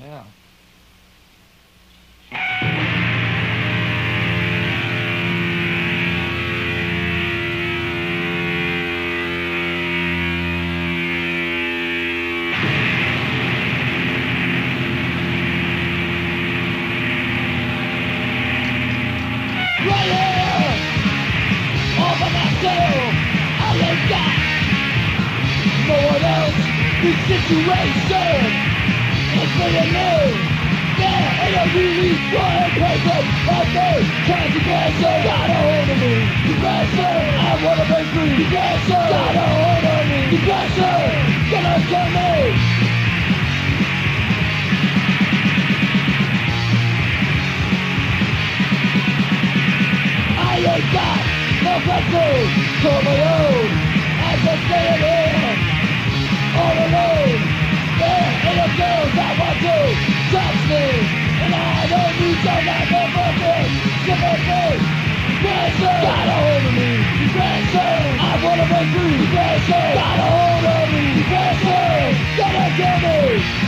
Yeah. Right here, all by myself, I ain't got no one else. This situation is pretty new. There ain't no really one person out there. Consequences got a hold of me. Depression, I wanna break free. Depression, got a hold of me. Depression, gonna kill me. I ain't got no control for my own. I'm just staying here, all alone. There ain't no girls that want to touch me, and I don't need somebody to fucking sympathy. Depression got a hold of me. Depression, I wanna break free. Depression got a hold of me. Depression gonna kill me.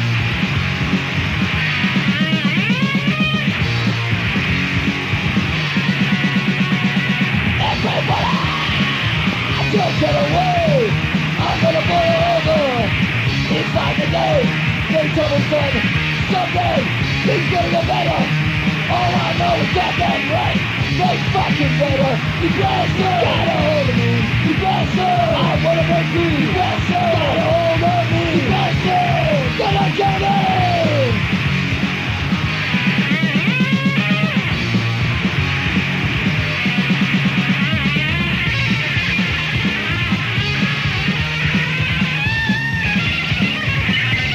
Just get away, I'm gonna boil over. It's like a day, they told me son, someday things gonna get better. All I know is that them right, they fucking better. Depression, got a hold of me. Depression, I wanna break free. Depression, got a hold of me. Depression, gonna kill me.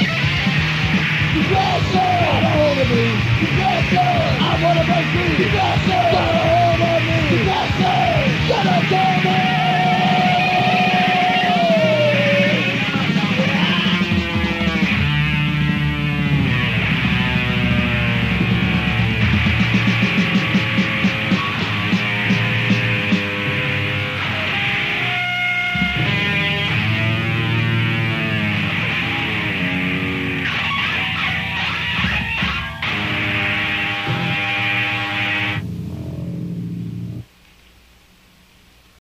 Depression, got a hold of me. Depression, I wanna break free.